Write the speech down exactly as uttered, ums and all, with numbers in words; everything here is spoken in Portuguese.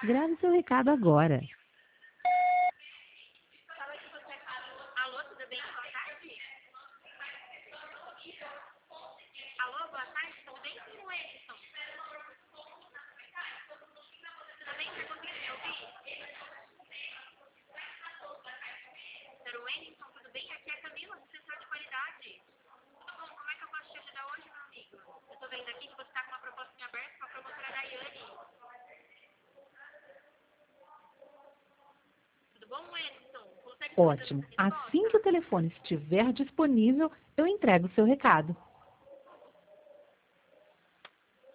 Grave seu recado agora. Alô, tudo bem? Boa tarde. Alô, boa tarde, tudo bem? Com o Edson? Tudo bem? Você conseguiu me ouvir? Senhor Edson, tudo bem? Aqui é a Camila, do setor de qualidade. Tudo bom? Como é que eu posso te ajudar hoje, meu amigo? Eu tô vendo aqui que você tá com uma proposta em aberto com a promotora Daiane. Tudo bom, Edson? Consegue me fazer Ótimo. essa Assim que o resposta? telefone estiver disponível, eu entrego o seu recado.